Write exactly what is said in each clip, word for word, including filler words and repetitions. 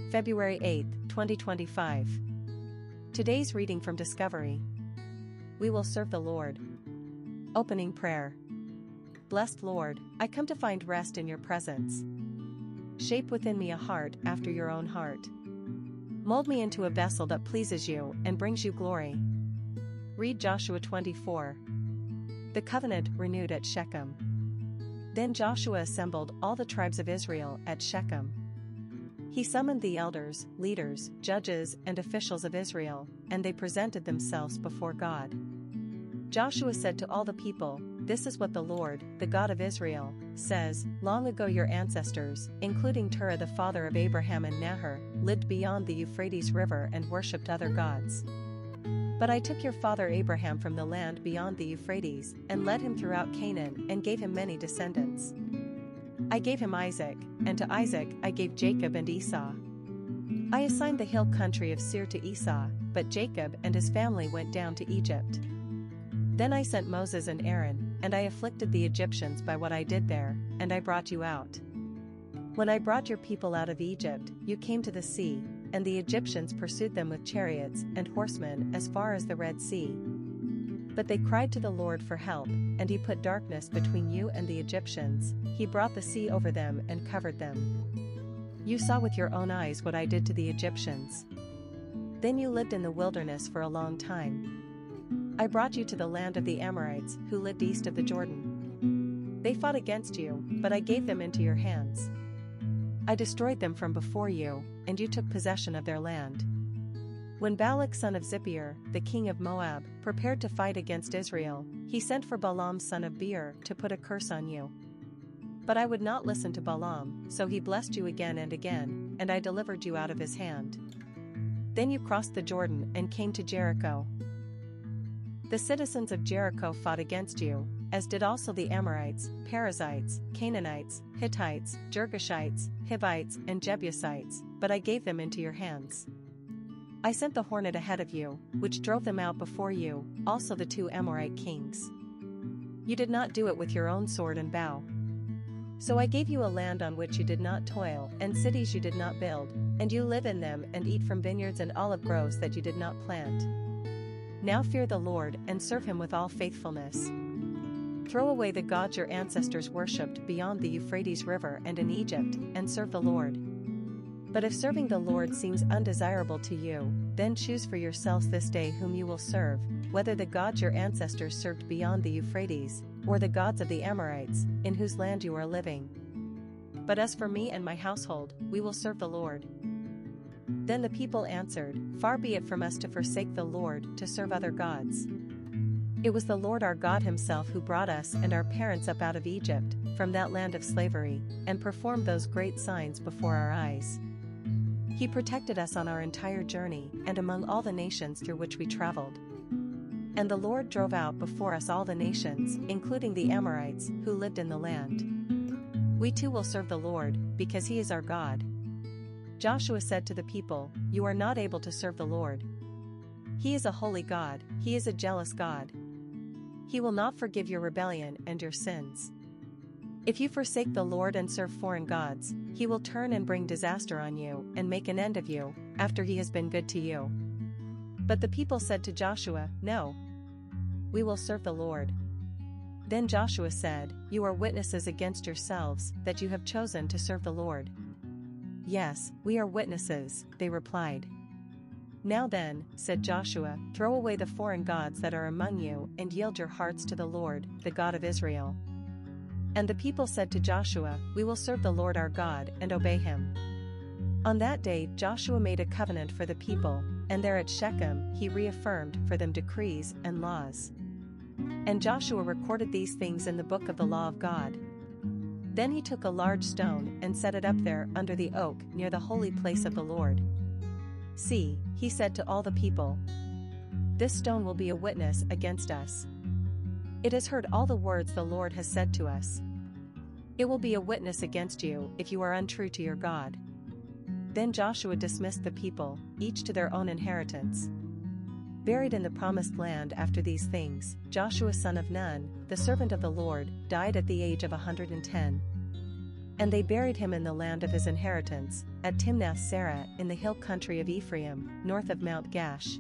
February eighth, twenty twenty-five. Today's reading from Discovery. We will serve the Lord. Opening prayer. Blessed Lord, I come to find rest in your presence. Shape within me a heart after your own heart. Mold me into a vessel that pleases you and brings you glory. Read Joshua twenty-four. The covenant renewed at Shechem. Then Joshua assembled all the tribes of Israel at Shechem. He summoned the elders, leaders, judges, and officials of Israel, and they presented themselves before God. Joshua said to all the people, "This is what the Lord, the God of Israel, says, long ago your ancestors, including Terah the father of Abraham and Nahor, lived beyond the Euphrates River and worshipped other gods. But I took your father Abraham from the land beyond the Euphrates, and led him throughout Canaan and gave him many descendants. I gave him Isaac, and to Isaac I gave Jacob and Esau. I assigned the hill country of Seir to Esau, but Jacob and his family went down to Egypt. Then I sent Moses and Aaron, and I afflicted the Egyptians by what I did there, and I brought you out. When I brought your people out of Egypt, you came to the sea, and the Egyptians pursued them with chariots and horsemen as far as the Red Sea. But they cried to the Lord for help, and he put darkness between you and the Egyptians. He brought the sea over them and covered them. You saw with your own eyes what I did to the Egyptians. Then you lived in the wilderness for a long time. I brought you to the land of the Amorites, who lived east of the Jordan. They fought against you, but I gave them into your hands. I destroyed them from before you, and you took possession of their land. When Balak son of Zippor, the king of Moab, prepared to fight against Israel, he sent for Balaam son of Beor to put a curse on you. But I would not listen to Balaam, so he blessed you again and again, and I delivered you out of his hand. Then you crossed the Jordan and came to Jericho. The citizens of Jericho fought against you, as did also the Amorites, Perizzites, Canaanites, Hittites, Girgashites, Hivites, and Jebusites, but I gave them into your hands. I sent the hornet ahead of you, which drove them out before you, also the two Amorite kings. You did not do it with your own sword and bow. So I gave you a land on which you did not toil, and cities you did not build, and you live in them and eat from vineyards and olive groves that you did not plant. Now fear the Lord and serve him with all faithfulness. Throw away the gods your ancestors worshipped beyond the Euphrates River and in Egypt, and serve the Lord. But if serving the Lord seems undesirable to you, then choose for yourselves this day whom you will serve, whether the gods your ancestors served beyond the Euphrates, or the gods of the Amorites, in whose land you are living. But as for me and my household, we will serve the Lord." Then the people answered, "Far be it from us to forsake the Lord to serve other gods. It was the Lord our God himself who brought us and our parents up out of Egypt, from that land of slavery, and performed those great signs before our eyes. He protected us on our entire journey and among all the nations through which we traveled. And the Lord drove out before us all the nations, including the Amorites, who lived in the land. We too will serve the Lord, because he is our God." Joshua said to the people, "You are not able to serve the Lord. He is a holy God, he is a jealous God. He will not forgive your rebellion and your sins. If you forsake the Lord and serve foreign gods, he will turn and bring disaster on you and make an end of you, after he has been good to you." But the people said to Joshua, "No. We will serve the Lord." Then Joshua said, "You are witnesses against yourselves that you have chosen to serve the Lord." "Yes, we are witnesses," they replied. "Now then," said Joshua, "throw away the foreign gods that are among you and yield your hearts to the Lord, the God of Israel." And the people said to Joshua, "We will serve the Lord our God and obey him." On that day Joshua made a covenant for the people, and there at Shechem he reaffirmed for them decrees and laws. And Joshua recorded these things in the book of the law of God. Then he took a large stone and set it up there under the oak near the holy place of the Lord. "See," he said to all the people, "this stone will be a witness against us. It has heard all the words the Lord has said to us. It will be a witness against you if you are untrue to your God." Then Joshua dismissed the people, each to their own inheritance. Buried in the promised land after these things, Joshua son of Nun, the servant of the Lord, died at the age of a hundred and ten. And they buried him in the land of his inheritance, at Timnath-Serah in the hill country of Ephraim, north of Mount Gash.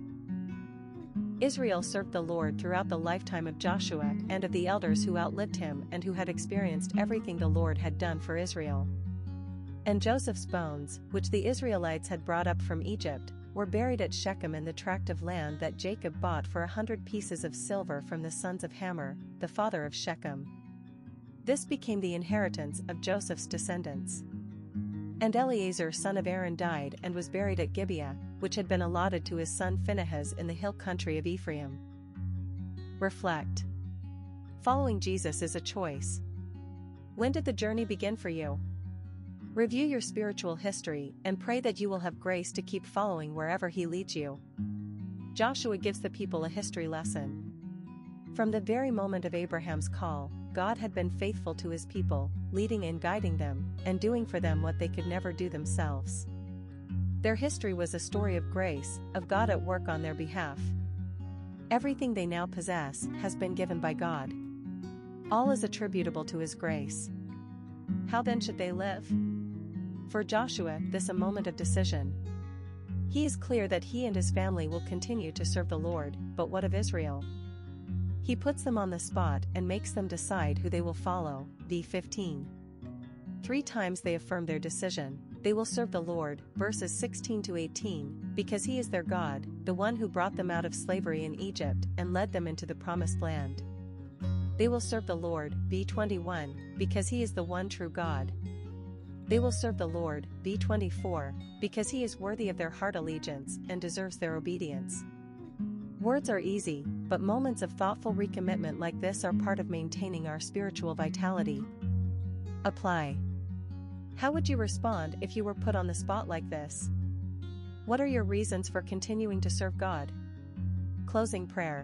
Israel served the Lord throughout the lifetime of Joshua and of the elders who outlived him and who had experienced everything the Lord had done for Israel. And Joseph's bones, which the Israelites had brought up from Egypt, were buried at Shechem in the tract of land that Jacob bought for a hundred pieces of silver from the sons of Hamor, the father of Shechem. This became the inheritance of Joseph's descendants. And Eleazar son of Aaron died and was buried at Gibeah, which had been allotted to his son Phinehas in the hill country of Ephraim. Reflect. Following Jesus is a choice. When did the journey begin for you? Review your spiritual history and pray that you will have grace to keep following wherever he leads you. Joshua gives the people a history lesson. From the very moment of Abraham's call, God had been faithful to his people, leading and guiding them, and doing for them what they could never do themselves. Their history was a story of grace, of God at work on their behalf. Everything they now possess has been given by God. All is attributable to his grace. How then should they live? For Joshua, this is a moment of decision. He is clear that he and his family will continue to serve the Lord, but what of Israel? He puts them on the spot and makes them decide who they will follow. V fifteen. Three times they affirm their decision. They will serve the Lord, verses sixteen to eighteen, because he is their God, the one who brought them out of slavery in Egypt and led them into the promised land. They will serve the Lord, V twenty-one, because he is the one true God. They will serve the Lord, V twenty-four, because he is worthy of their heart allegiance and deserves their obedience. Words are easy, but moments of thoughtful recommitment like this are part of maintaining our spiritual vitality. Apply. How would you respond if you were put on the spot like this? What are your reasons for continuing to serve God? Closing prayer.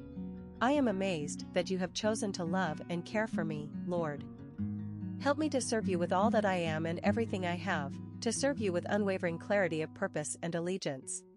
I am amazed that you have chosen to love and care for me, Lord. Help me to serve you with all that I am and everything I have, to serve you with unwavering clarity of purpose and allegiance.